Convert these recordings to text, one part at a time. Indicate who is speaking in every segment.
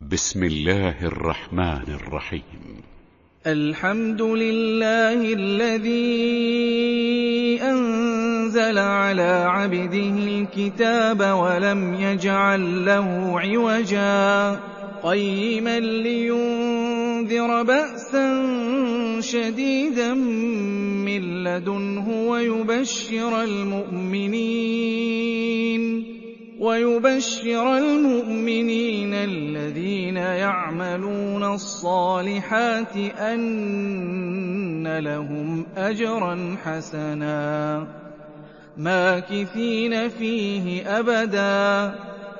Speaker 1: بسم الله الرحمن الرحيم.
Speaker 2: الحمد لله الذي أنزل على عبده الكتاب ولم يجعل له عوجا قيما لينذر بأسا شديدا من لدنه ويبشر المؤمنين الذين يعملون الصالحات أن لهم أجرا حسنا ماكثين فيه أبدا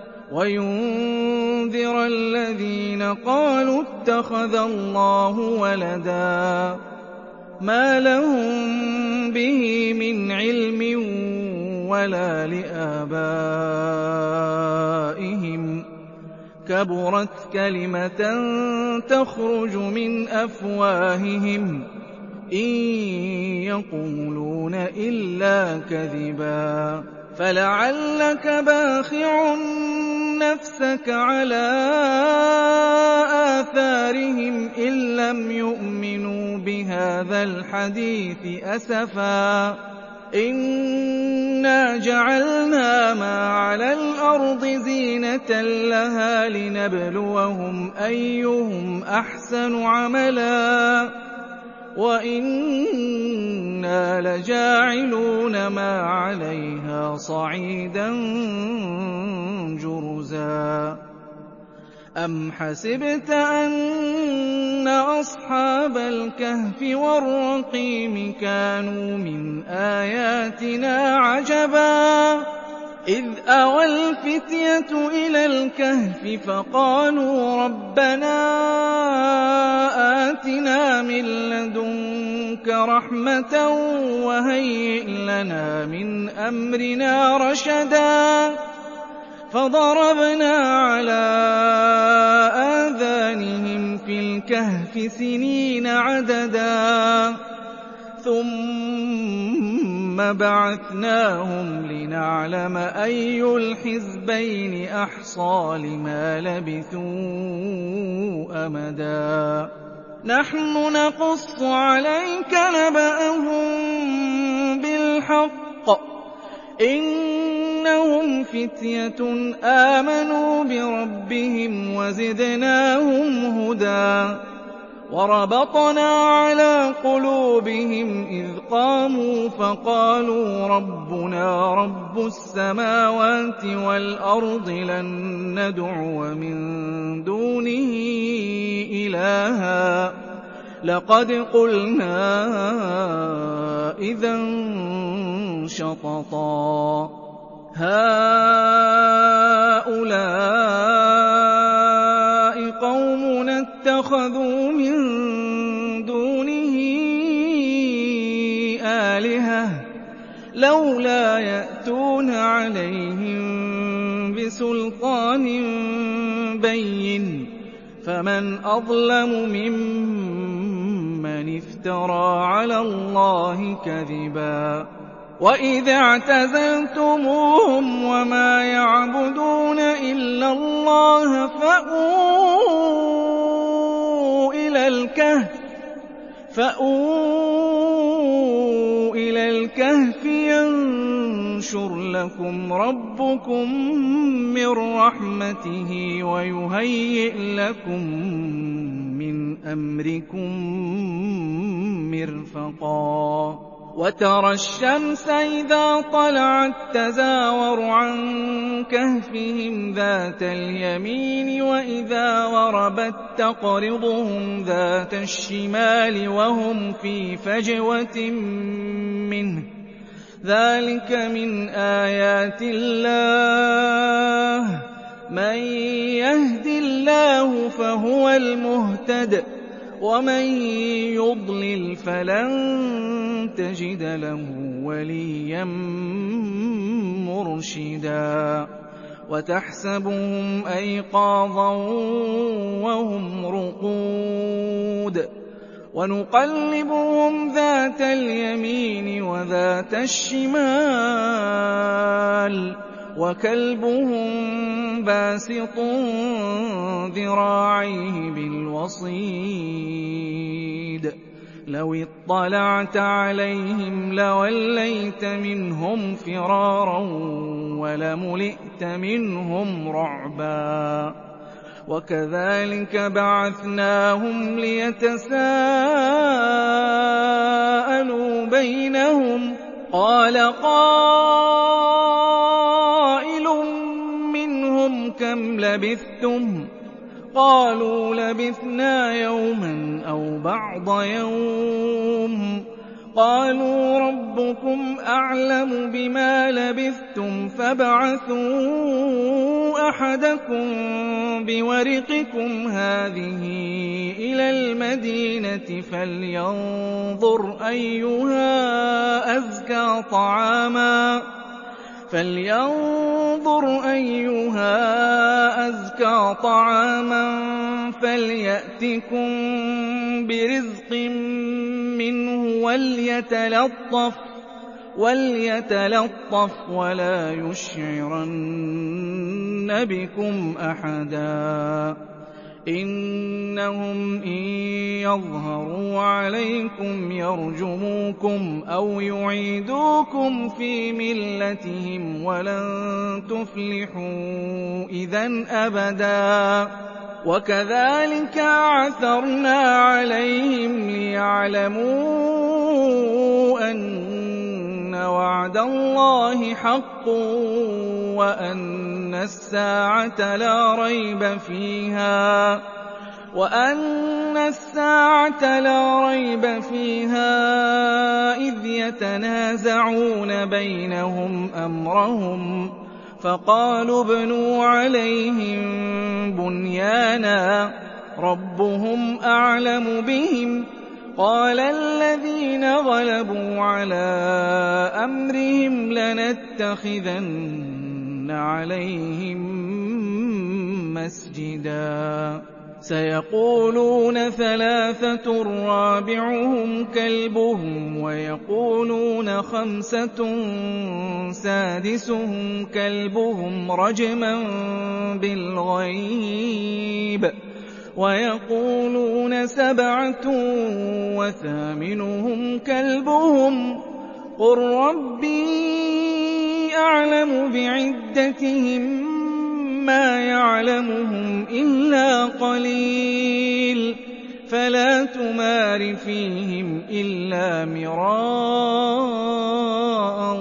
Speaker 2: وينذر الذين قالوا اتخذ الله ولدا ما لهم به من علم ولا لآبائهم كبرت كلمة تخرج من أفواههم إن يقولون إلا كذبا فلعلك باخع نفسك على آثارهم إن لم يؤمنوا بهذا الحديث أسفا إنا جعلنا ما على الأرض زينة لها لنبلوهم أيهم أحسن عملا وإنا لجاعلون ما عليها صعيدا جرزا أم حسبت أن أصحاب الكهف والرقيم كانوا من آياتنا عجبا إذ أوى الفتية إلى الكهف فقالوا ربنا آتنا من لدنك رحمة وهيئ لنا من أمرنا رشدا فضربنا على آذانهم في الكهف سنين عددا ثم بعثناهم لنعلم أي الحزبين أحصى لما لبثوا أمدا نحن نقص عليك نبأهم بالحق إنهم فتية آمنوا بربهم وزدناهم هدى وربطنا على قلوبهم إذ قاموا فقالوا ربنا رب السماوات والأرض لن ندعو من دونه إلها لقد قلنا إذا شططا هؤلاء قومنا اتخذوا من دونه آلهة لولا يأتون عليهم بسلطان بين فمن أظلم ممن افترى على الله كذبا وإذا اعتزلتموهم وما يعبدون إلا الله فأووا إلى الكهف ينشر لكم ربكم من رحمته ويهيئ لكم من أمركم مرفقا وترى الشمس إذا طلعت تزاور عن كهفهم ذات اليمين وإذا غربت تقرضهم ذات الشمال وهم في فجوة منه ذلك من آيات الله من يهد الله فهو المهتد ومن يضلل فلن تجد له وليا مرشدا وتحسبهم أيقاظا وهم رقود ونقلبهم ذات اليمين وذات الشمال وكلبهم باسط ذراعيه بالوصيد لو اطلعت عليهم لوليت منهم فرارا ولملئت منهم رعبا وكذلك بعثناهم ليتساءلوا بينهم قال قائل منهم كم لبثتم قالوا لبثنا يوما أو بعض يوم قالوا ربكم أعلم بما لبثتم فابعثوا أحدكم بورقكم هذه إلى المدينة فلينظر أيها أزكى طعاما فليأتكم برزق منه وليتلطف ولا يشعرن بكم أحدا إنهم إن يظهروا عليكم يرجموكم أو يعيدوكم في ملتهم ولن تفلحوا إذن أبدا وكذلك عثرنا عليهم ليعلموا أن وعد الله حق وأن الساعة لا ريب فيها إذ يتنازعون بينهم أمرهم فقالوا ابنوا عليهم بنيانا ربهم أعلم بهم قال الذين غلبوا على أمرهم لنتخذن عليهم مسجدا سيقولون 3 رابعهم كلبهم ويقولون 5 سادسهم كلبهم رجما بالغيب ويقولون 7 وثامنهم كلبهم قل ربي أعلم بعدتهم ما يعلمهم إلا قليل فلا تمار فيهم إلا مراء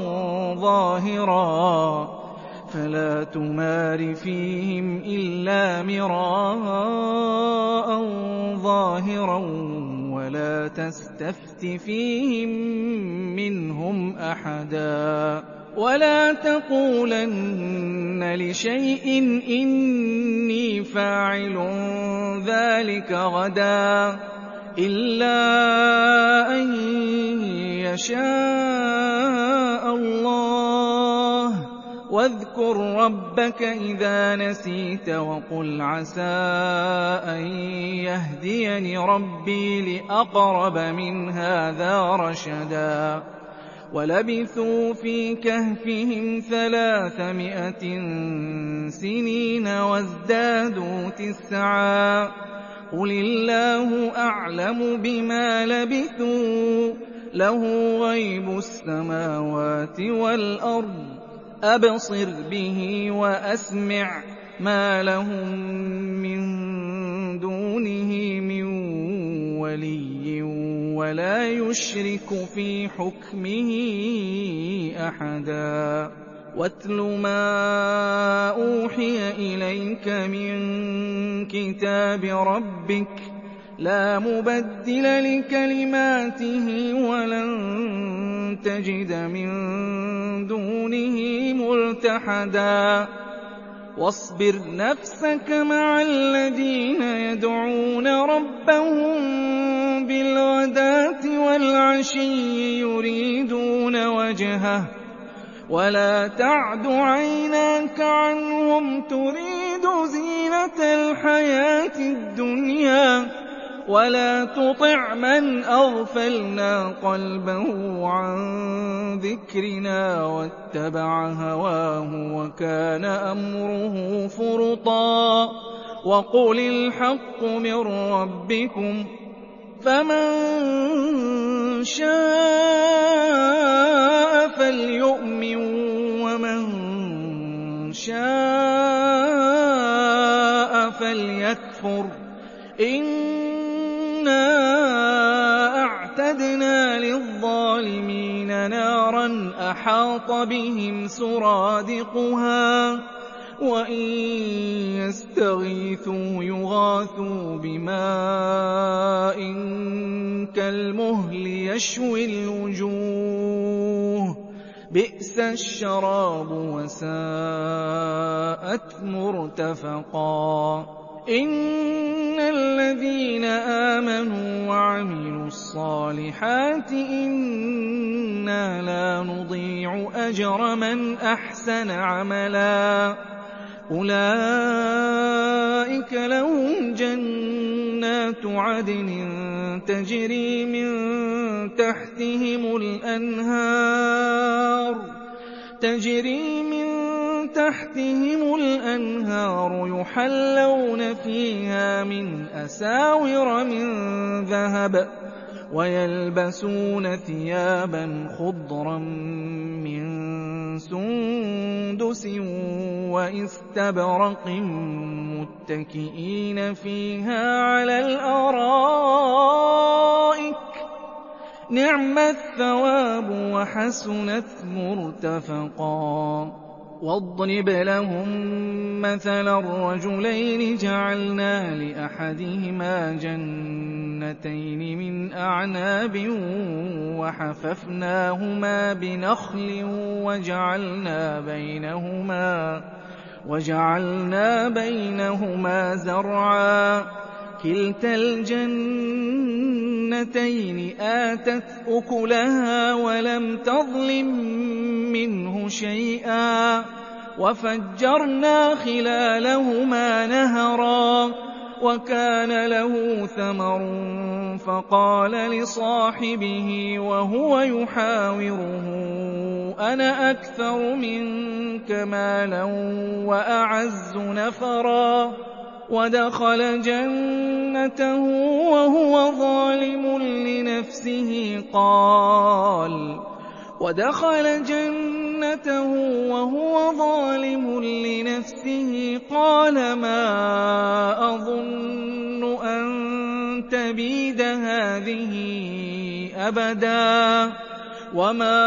Speaker 2: ظاهرا ولا تستفت فيهم منهم أحدا ولا تقولن لشيء إني فاعل ذلك غدا إلا أن يشاء الله واذكر ربك إذا نسيت وقل عسى أن يهديني ربي لأقرب من هذا رشدا ولبثوا في كهفهم 300 سنين وازدادوا 9 قل الله أعلم بما لبثوا له غيب السماوات والأرض أبصر به وأسمع ما لهم من دونه من ولي ولا يشرك في حكمه أحدا واتل ما أوحي إليك من كتاب ربك لا مبدل لكلماته ولن تجد من دونه ملتحدا واصبر نفسك مع الذين يدعون ربهم بالغداة والعشي يريدون وجهه ولا تعد عيناك عنهم تريد زينة الحياة الدنيا ولا تطع من أغفلنا قلبه عن ذكرنا واتبع هواه وكان أمره فرطا وقل الحق من ربكم فمن شاء فليؤمن ومن شاء فليكفر إنا أعتدنا للظالمين نارا أحاط بهم سرادقها وإن يستغيثوا يغاثوا بماء كالمهل يشوي الوجوه بئس الشراب وساءت مرتفقا إن الذين آمنوا وعملوا الصالحات إنا لا نضيع أجر من أحسن عملا أولئك لهم جنات عدن تجري من تحتهم الأنهار يحلون فيها من أساور من ذهب ويلبسون ثيابا خضرا من سندس وإستبرق متكئين فيها على الأرائك نعم الثواب وحسنت مرتفقا واضرب لهم مثلا الرجلين جعلنا لأحدهما جنتين من أعناب وحففناهما بنخل وجعلنا بينهما زرعا كلتا الجنتين آتت أكلها ولم تظلم منه شيئا وفجرنا خلالهما نهرا وكان له ثمر فقال لصاحبه وهو يحاوره أنا أكثر منك مالا وأعز نفرا ودخل جنته وهو ظالم لنفسه قال ما أظن أن تبيد هذه أبدا وما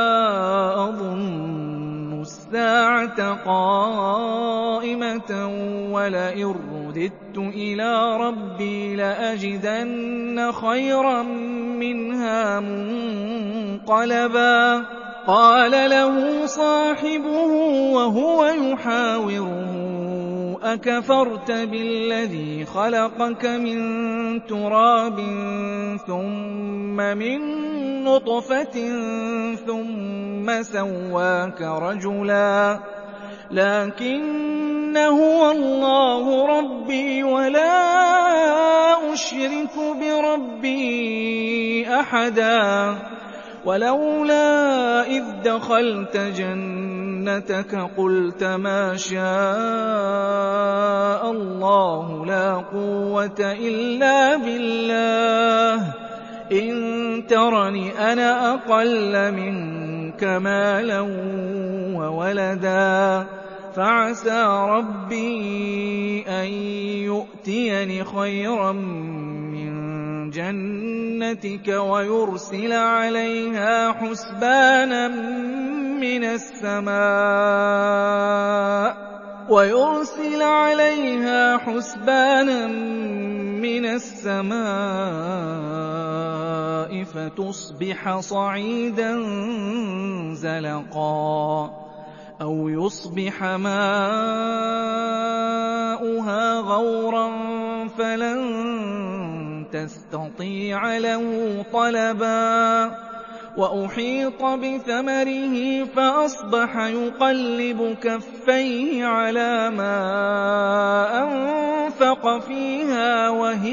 Speaker 2: أظن الساعة قائمة ولئن رددت إلى ربي لأجدن خيرا منها منقلبا قال له صاحبه وهو يحاوره أكفرت بالذي خلقك من تراب ثم من نطفة ثم سواك رجلا لكن هو الله ربي ولا أشرك بربي أحدا ولولا إذ دخلت جنتك قلت ما شاء الله لا قوة إلا بالله إن ترني أنا أقل منك مالا وولدا فعسى ربي أن يؤتيني خيرا من جنتك ويرسل عليها حسبانا من السماء فتصبح صعيدا زلقا أو يصبح ماؤها غورا فلن تستطيع له طلبا وأحيط بثمره فأصبح يقلب كفيه على ما أنفق فيها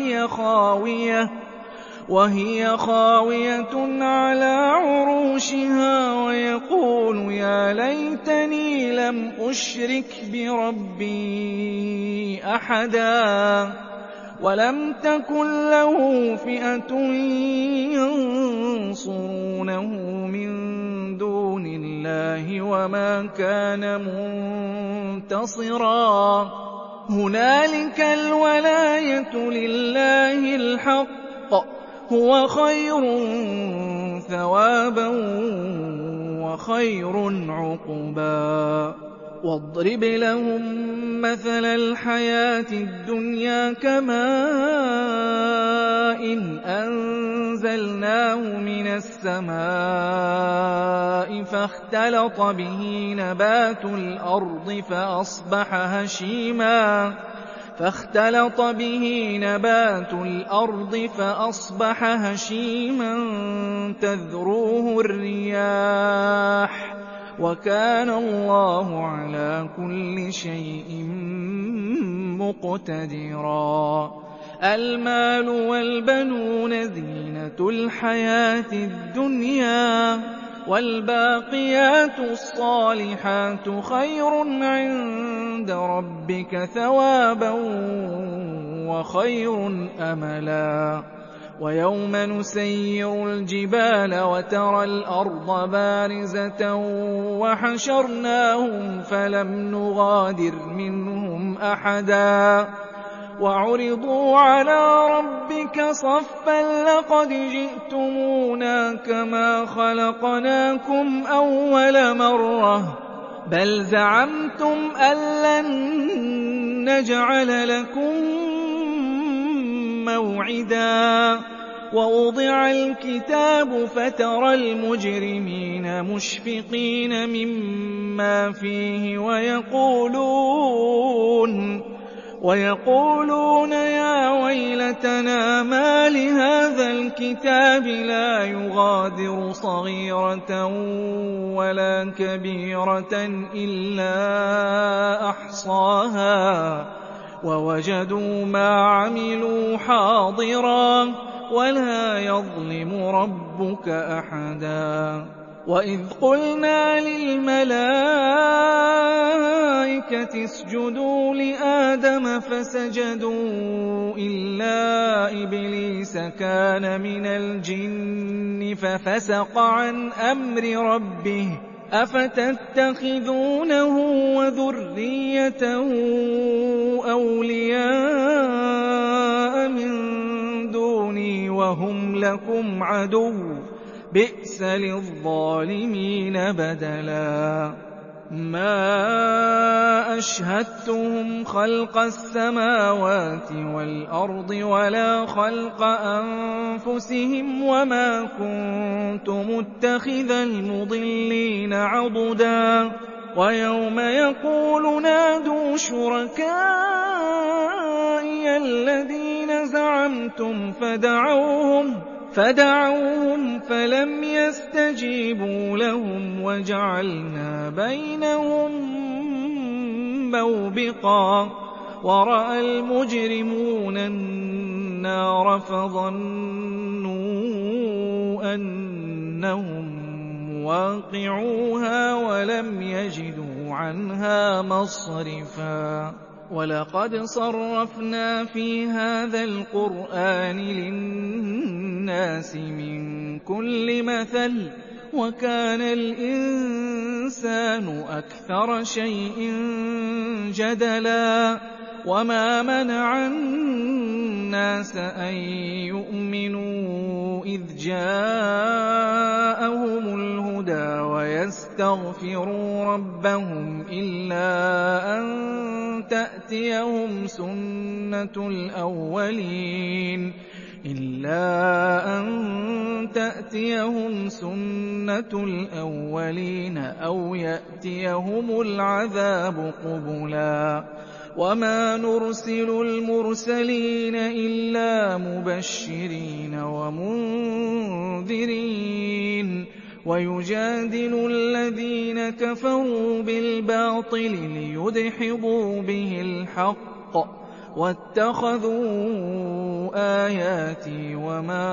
Speaker 2: وهي خاوية على عروشها ويقول يا ليتني لم أشرك بربي أحدا ولم تكن له فئة ينصرونه من دون الله وما كان منتصرا هنالك الولاية لله الحق هو خير ثوابا وخير عقبا واضرب لهم مثل الحياة الدنيا كماء أنزلناه من السماء فاختلط به نبات الأرض فأصبح هشيما تذروه الرياح وكان الله على كل شيء مقتدرا المال والبنون زينة الحياة الدنيا والباقيات الصالحات خير عند ربك ثوابا وخير أملا ويوم نسير الجبال وترى الأرض بارزة وحشرناهم فلم نغادر منهم أحدا وعرضوا على ربك صفا لقد جئتمونا كما خلقناكم أول مرة بل زعمتم أن لن نجعل لكم موعدا ووضع الكتاب فترى المجرمين مشفقين مما فيه ويقولون يا ويلتنا ما لهذا الكتاب لا يغادر صغيرة ولا كبيرة إلا أحصاها ووجدوا ما عملوا حاضرا ولا يظلم ربك أحدا وإذ قلنا للملائكة اسجدوا لآدم فسجدوا إلا إبليس كان من الجن ففسق عن أمر ربه أفتتخذونه وذريته أولياء من دوني وهم لكم عدو بئس للظالمين بدلا ما أشهدتهم خلق السماوات والأرض ولا خلق أنفسهم وما كنت متخذ المضلين عضدا ويوم يقول نادوا شركائي الذين زعمتم فدعوهم فلم يستجيبوا لهم وجعلنا بينهم موبقا ورأى المجرمون النار فظنوا أنهم واقعوها ولم يجدوا عنها مصرفا ولقد صرفنا في هذا القرآن للناس من كل مثل وكان الإنسان أكثر شيء جدلا وما منع الناس أن يؤمنوا إذ جاءهم الهدى ويستغفروا ربهم إلا أن تأتيهم سنة الأولين أو يأتيهم العذاب قبلا وَمَا نُرْسِلُ الْمُرْسَلِينَ إِلَّا مُبَشِّرِينَ وَمُنذِرِينَ وَيُجَادِلُ الَّذِينَ كَفَرُوا بِالْبَاطِلِ لِيُدْحِضُوا بِهِ الْحَقَّ وَاتَّخَذُوا آيَاتِي وَمَا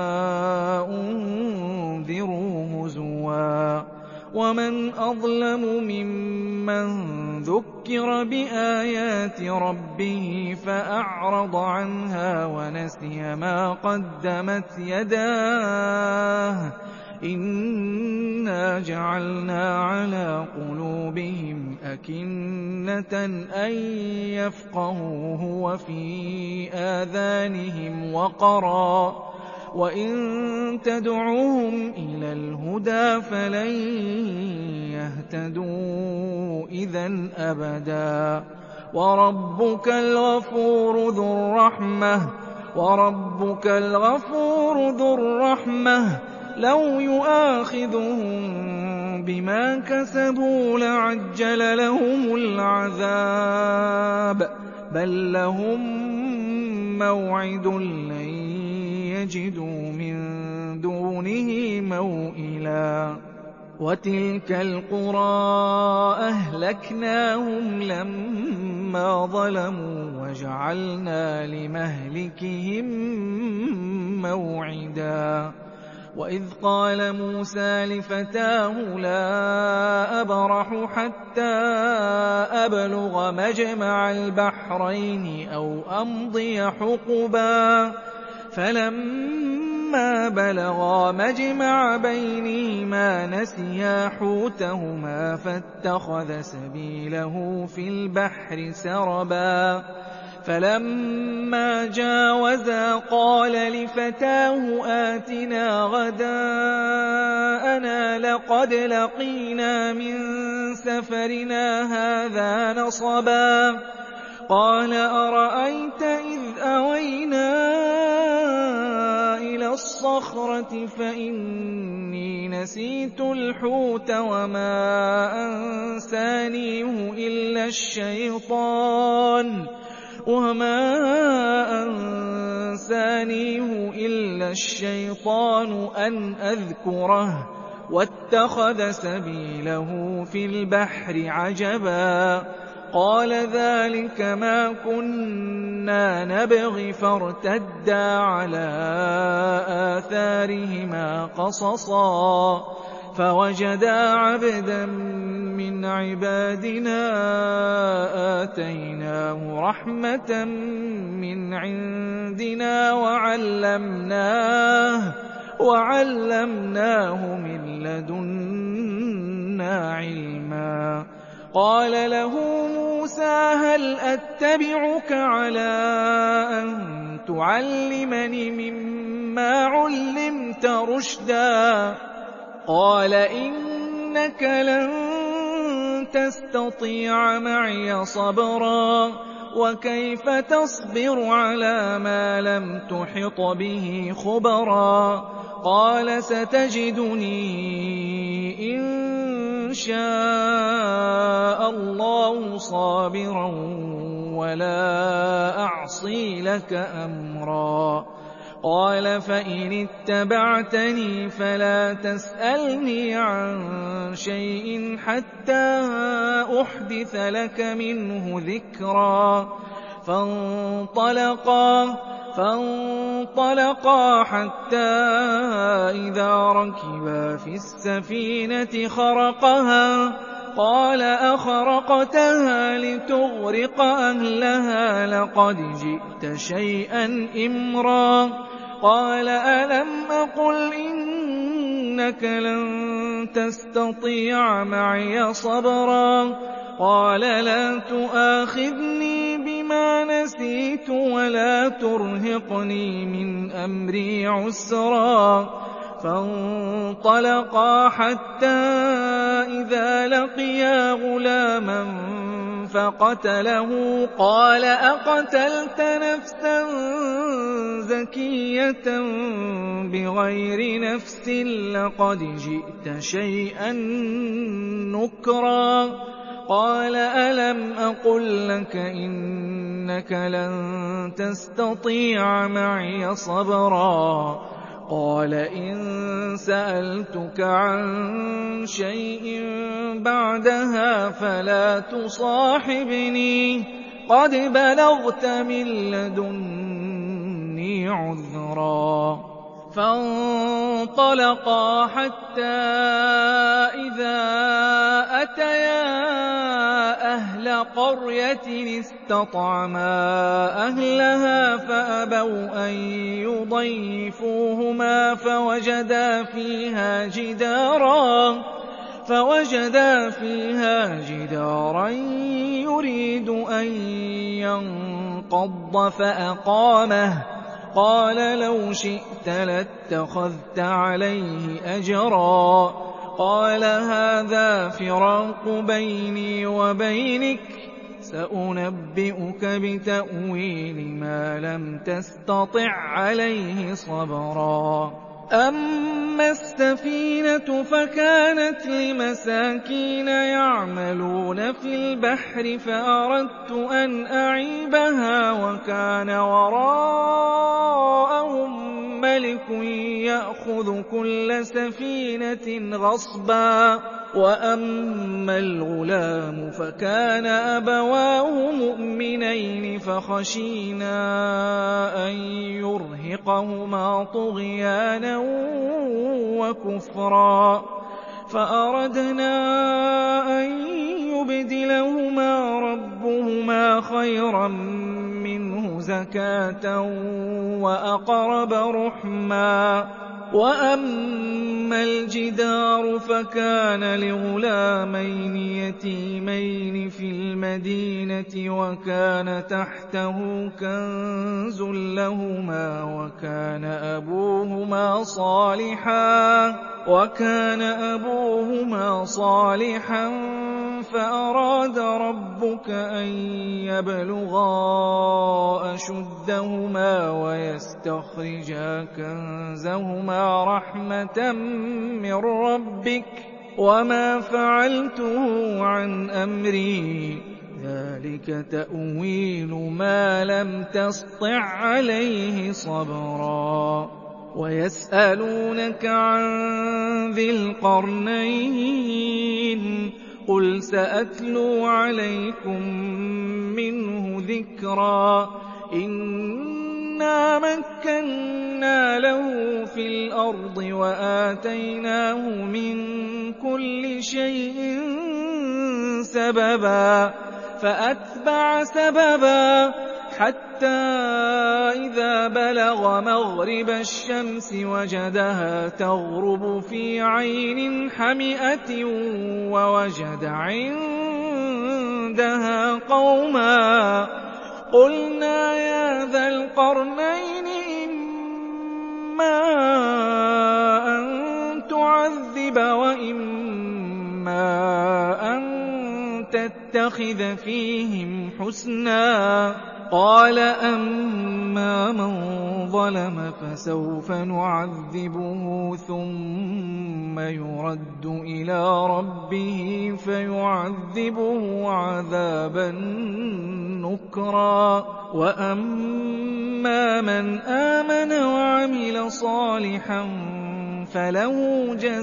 Speaker 2: أُنذِرُوا هُزُوًا وَمَنْ أَظْلَمُ مِمَّنْ ذُكِّرَ بِآيَاتِ رَبِّهِ فَأَعْرَضَ عَنْهَا وَنَسِيَ مَا قَدَّمَتْ يَدَاهُ إِنَّا جَعَلْنَا عَلَىٰ قُلُوبِهِمْ أَكِنَّةً أَن يَفْقَهُوهُ وَفِي آذَانِهِمْ وَقْرًا ۚ وَإِن تَدْعُوهُمْ إِلَى الْهُدَىٰ فَلَن يَهْتَدُوا إِذًا أَبَدًا ۚ وَرَبُّكَ الْغَفُورُ ذُو الرَّحْمَةِ لَوْ يُؤَاخِذُهُم بِمَا كَسَبُوا لَعَجَّلَ لَهُمُ الْعَذَابَ ۚ بَل لَّهُم مَّوْعِدٌ لَّن يَجِدُوا مِن دُونِهِ مَوْئِلًا وَتِلْكَ الْقُرَىٰ أَهْلَكْنَاهُمْ لَمَّا ظَلَمُوا وَجَعَلْنَا لِمَهْلِكِهِم مَّوْعِدًا وَإِذْ قَالَ مُوسَىٰ لِفَتَاهُ لَا أَبْرَحُ حَتَّىٰ أَبْلُغَ مَجْمَعَ الْبَحْرَيْنِ أَوْ أَمْضِيَ حُقُبًا فَلَمَّا بَلَغَا مَجْمَعَ بَيْنِهِمَا نَسِيَا حُوتَهُمَا فَاتَّخَذَ سَبِيلَهُ فِي الْبَحْرِ سَرَبًا فَلَمَّا جَاوَزَا قَالَ لِفَتَاهُ آتِنَا غَدَاءَنَا لَقَدْ لَقِينَا مِن سَفَرِنَا هَٰذَا نَصَبًا قَالَ أَرَأَيْتَ إِذْ أَوَيْنَا إِلَى الصَّخْرَةِ فَإِنِّي نَسِيتُ الْحُوتَ وَمَا أَنسَانِيهُ إِلَّا الشَّيْطَانُ أَنْ أَذْكُرَهُ وَاتَّخَذَ سَبِيلَهُ فِي الْبَحْرِ عَجَبًا قَالَ ذَٰلِكَ مَا كُنَّا نَبْغِ فَارْتَدَّا عَلَىٰ آثَارِهِمَا قَصَصًا فَوَجَدَا عَبْدًا مِّنْ عِبَادِنَا آتَيْنَاهُ رَحْمَةً مِّنْ عِندِنَا وَعَلَّمْنَاهُ مِن لَّدُنَّا عِلْمًا قَالَ لَهُ مُوسَىٰ هَلْ أَتَّبِعُكَ عَلَىٰ أَن تُعَلِّمَنِ مِمَّا عُلِّمْتَ رُشْدًا قَالَ إِنَّكَ لَن تَسْتَطِيعَ مَعِيَ صَبْرًا وَكَيْفَ تَصْبِرُ عَلَىٰ مَا لَمْ تُحِطْ بِهِ خُبْرًا قَالَ سَتَجِدُنِي إِن شَاءَ اللَّهُ صَابِرًا وَلَا أَعْصِي لَكَ أَمْرًا قَالَ فَإِنِ اتَّبَعْتَنِي فَلَا تَسْأَلْنِي عَن شَيْءٍ حَتَّىٰ أُحْدِثَ لَكَ مِنْهُ ذِكْرًا فانطلقا حتى إذا ركبا في السفينة خرقها قال أخرقتها لتغرق أهلها لقد جئت شيئا إمرا قال ألم أقل إنك لن تستطيع معي صبرا قال لا تؤاخذني بما نسيت ولا ترهقني من أمري عسرا فانطلقا حتى إذا لقيا غلاما فقتله قال أقتلت نفسا زكية بغير نفس لقد جئت شيئا نكرا قَالَ أَلَمْ أَقُل لَّكَ إِنَّكَ لَن تَسْتَطِيعَ مَعِيَ صَبْرًا قَالَ إِن سَأَلْتُكَ عَن شَيْءٍ بَعْدَهَا فَلَا تُصَاحِبْنِي قَدْ بَلَغْتَ مِن لَّدُنِّي عُذْرًا فَانطَلَقَا حَتَّىٰ إِذَا أَتَيَا أَهْلَ قَرْيَةٍ اسْتَطْعَمَا أَهْلَهَا فَأَبَوْا أَن يُضَيِّفُوهُمَا فَوَجَدَا فِيهَا جِدَارًا يُرِيدُ أَن يَنقَضَّ فَأَقَامَهُ قَالَ لَوْ شِئْتَ لَاتَّخَذْتَ عَلَيْهِ أَجْرًا قَالَ هَٰذَا فِرَاقُ بَيْنِي وَبَيْنِكَ سَأُنَبِّئُكَ بِتَأْوِيلِ مَا لَمْ تَسْتَطِع عَّلَيْهِ صَبْرًا أَمَّا السَّفِينَةُ فَكَانَتْ لِمَسَاكِينَ يَعْمَلُونَ فِي الْبَحْرِ فَأَرَدتُّ أَنْ أَعِيبَهَا وَكَانَ وَرَاءَهُم مَّلِكٌ يَأْخُذُ كُلَّ سَفِينَةٍ غَصْبًا وَأَمَّا الْغُلَامُ فَكَانَ أَبَوَاهُ مُؤْمِنَيْنِ فَخَشِينَا أَن يُرْهِقَهُمَا طُغْيَانًا وَكُفْرًا فَأَرَدْنَا أَن يُبْدِلَهُمَا رَبُّهُمَا خَيْرًا مِّنْهُ زَكَاةً وَأَقْرَبَ رُحْمًا وَأَمَّا الْجِدَارُ فَكَانَ لِغُلَامَيْنِ يَتِيمَيْنِ فِي الْمَدِينَةِ وَكَانَ تَحْتَهُ كَنزٌ لَّهُمَا وَكَانَ أَبُوهُمَا صَالِحًا فَأَرَادَ رَبُّكَ أَن يَبْلُغَا أَشُدَّهُمَا وَيَسْتَخْرِجَا كَنزَهُمَا رَحْمَةً مِّن رَّبِّكَ وَمَا فَعَلْتُهُ عَنْ أَمْرِي ذَٰلِكَ تَأْوِيلُ مَا لَمْ تَسْطِع عَّلَيْهِ صَبْرًا وَيَسْأَلُونَكَ عَن ذِي الْقَرْنَيْنِ قُلْ سَأَتْلُو عَلَيْكُم مِّنْهُ ذِكْرًا إِنَّا مَكَّنَّا لَهُ فِي الْأَرْضِ وَآتَيْنَاهُ مِن كُلِّ شَيْءٍ سَبَبًا فَأَتْبَعَ سَبَبًا حَتَّىٰ إِذَا بَلَغَ مَغْرِبَ الشَّمْسِ وَجَدَهَا تَغْرُبُ فِي عَيْنٍ حَمِئَةٍ وَوَجَدَ عِندَهَا قَوْمًا قُلْنَا يَا ذَا الْقَرْنَيْنِ إِمَّا أَن تُعَذِّبَ وَإِمَّا أَن تَتَّخِذَ فِيهِمْ حُسْنًا قَالَ أَمَّا مَن ظَلَمَ فَسَوْفَ نُعَذِّبُهُ ثُمَّ يُرَدُّ إِلَىٰ رَبِّهِ فَيُعَذِّبُهُ عَذَابًا نُّكْرًا وَأَمَّا مَنْ آمَنَ وَعَمِلَ صَالِحًا فَلَهُ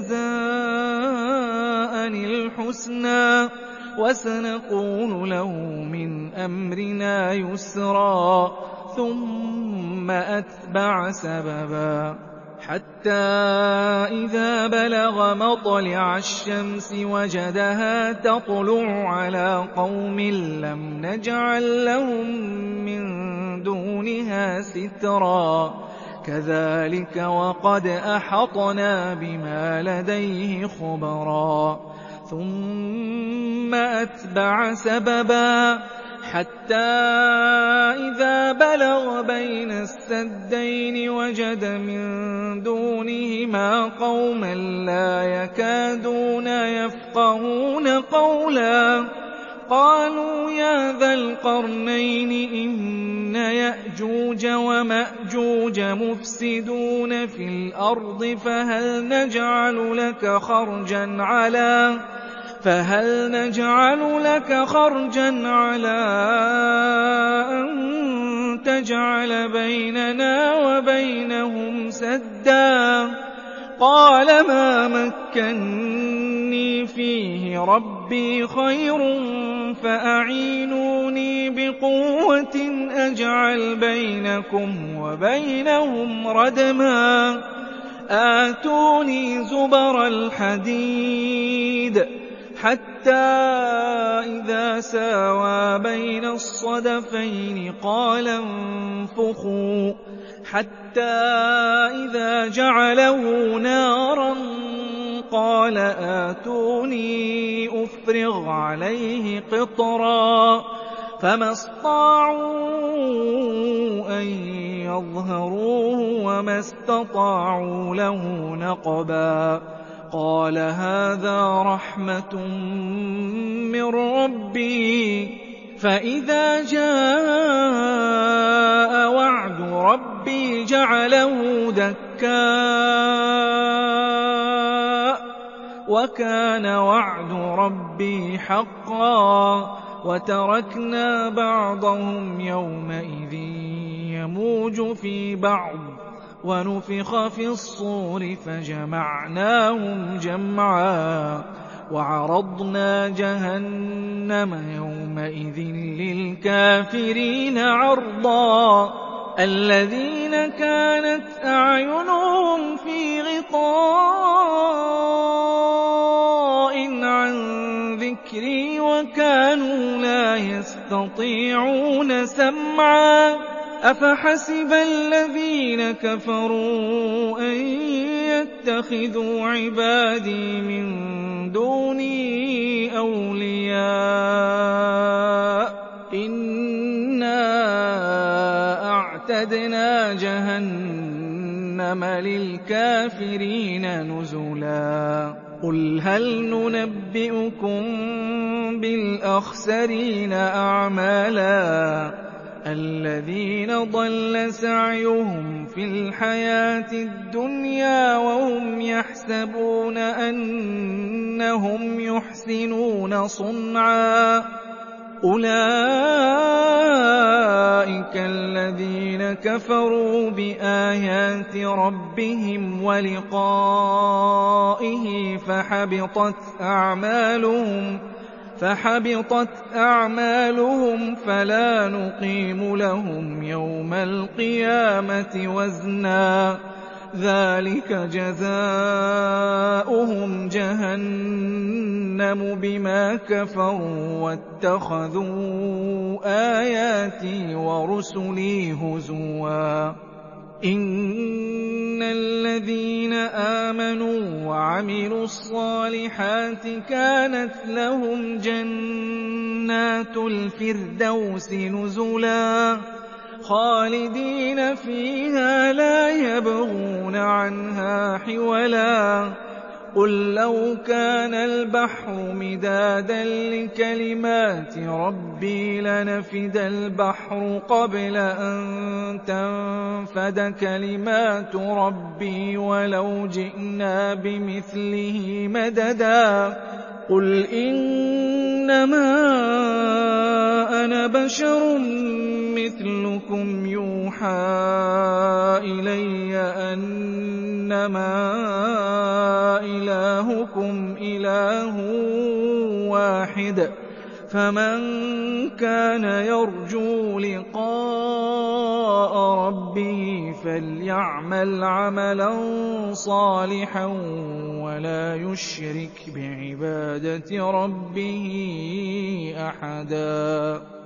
Speaker 2: جَزَاءً الْحُسْنَىٰ وَسَنَقُولُ لَهُ مِنْ أَمْرِنَا يُسْرًا ثُمَّ أَتْبَعَ سَبَبًا حَتَّىٰ إِذَا بَلَغَ مَطْلِعَ الشَّمْسِ وَجَدَهَا تَطْلُعُ عَلَىٰ قَوْمٍ لَّمْ نَجْعَل لَّهُم مِّن دُونِهَا سِتْرًا كَذَٰلِكَ وَقَدْ أَحَطْنَا بِمَا لَدَيْهِ خُبْرًا ثُمَّ أَتْبَعَ سَبَبًا حَتَّىٰ إِذَا بَلَغَ بَيْنَ السَّدَّيْنِ وَجَدَ مِن دُونِهِمَا قَوْمًا لَّا يَكَادُونَ يَفْقَهُونَ قَوْلًا قَالُوا يَا ذَا الْقَرْنَيْنِ إِنَّ يَأْجُوجَ وَمَأْجُوجَ مُفْسِدُونَ فِي الْأَرْضِ فهل نجعل لك خرجا على أن تجعل بيننا وبينهم سدا قال ما مكني فيه ربي خير فأعينوني بقوة أجعل بينكم وبينهم ردما آتوني زبر الحديد حتى إذا ساوى بين الصدفين قال انفخوا حتى إذا جعله نارا قال آتوني أفرغ عليه قطرا فما استطاعوا أن يظهروه وما استطاعوا له نقبا قال هذا رحمة من ربي فإذا جاء وعد ربي جعله دكاء وكان وعد ربي حقا وتركنا بعضهم يومئذ يموج في بعض ونفخ في الصور فجمعناهم جمعا وعرضنا جهنم يومئذ للكافرين عرضا الذين كانت أعينهم في غطاء عن ذكري وكانوا لا يستطيعون سمعا أفحسب الذين كفروا أن يتخذوا عبادي من دوني أولياء إنا أعتدنا جهنم للكافرين نزلا قل هل ننبئكم بالأخسرين أعمالا الذين ضل سعيهم في الحياة الدنيا وهم يحسبون أنهم يحسنون صنعا أولئك الذين كفروا بآيات ربهم ولقائه فحبطت أعمالهم فلا نقيم لهم يوم القيامة وزنا ذلك جزاؤهم جهنم بما كفروا واتخذوا آياتي ورسلي هزوا إن الذين آمنوا وعملوا الصالحات كانت لهم جنات الفردوس نزلا خالدين فيها لا يبغون عنها حولا قل لو كان البحر مدادا لكلمات ربي لنفد البحر قبل أن تنفد كلمات ربي ولو جئنا بمثله مددا قل إنما أنا بشر مثلكم يوحى إلي أنما إلهكم إله واحد فمن كان يرجو لقاء ربه فليعمل عملا صالحا ولا يشرك بعبادة ربه أحدا